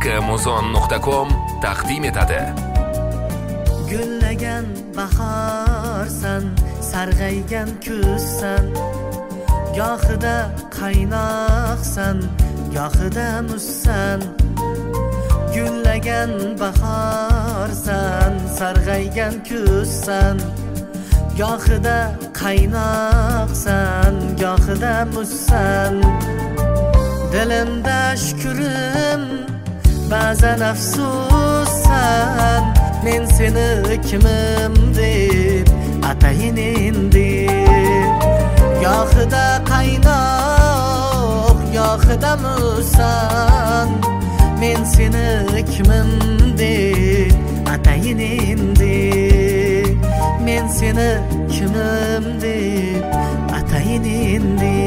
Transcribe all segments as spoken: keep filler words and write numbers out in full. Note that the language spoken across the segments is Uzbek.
muzon nuqta com taqdim etadi. Gullagan bahorsan, sarg'aygan kuzsan, gohida qaynoqsan, gohida muzsan. Gullagan bahorsan, sarg'aygan kuzsan, gohida qaynoqsan, gohida muzsan. Dilimda shukrim, ba'zan afsussan. Men seni kimim deb atayin endi. Gohida qaynoq, gohida muzsan. Men seni kimim deb atayin endi. Men seni kimim deb atayin endi.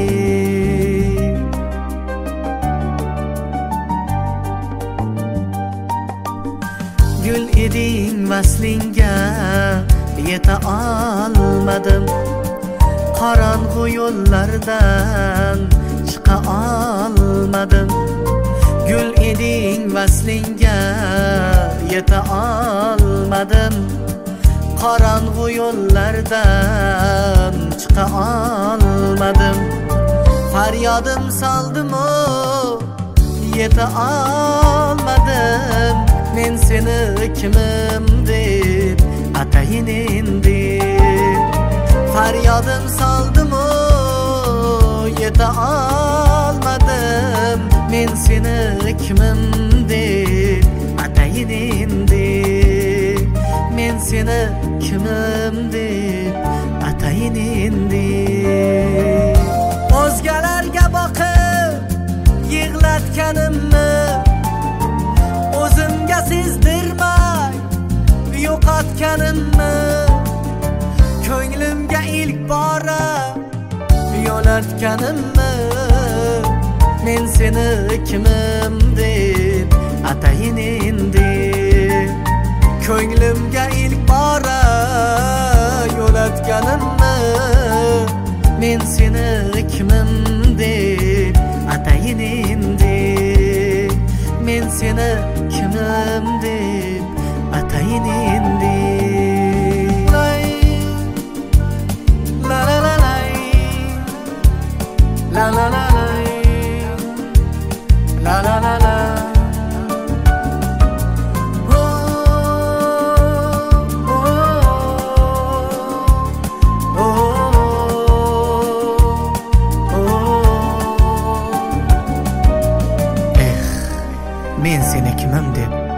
Gül eding vaslinga yeta olmadim. Qorong'u yo'llardan chiqa olmadim. Gül eding vaslinga yeta olmadim. Qorong'u yo'llardan chiqa olmadim. Faryodim soldim-u, yeta olmadim. Men seni kimim deb atayin endi. Faryodim soldim-u, yeta olmadim. Men seni kimim deb atayin endi. Men seni kimim deb atayin endi. O'zgalarga boqib yig'latganimni o'zimga sezdirmay yo'qotganimni, ko'nglimga ilk bora yo'latganimni. Men seni kimim deb atayin endi. Ko'nglimga ilk bora yo'latganimni. Men seni kimim deb atayin endi. Men seni kimim deb atayin endi. La la la la la la la la la la la. Men seni kimim deb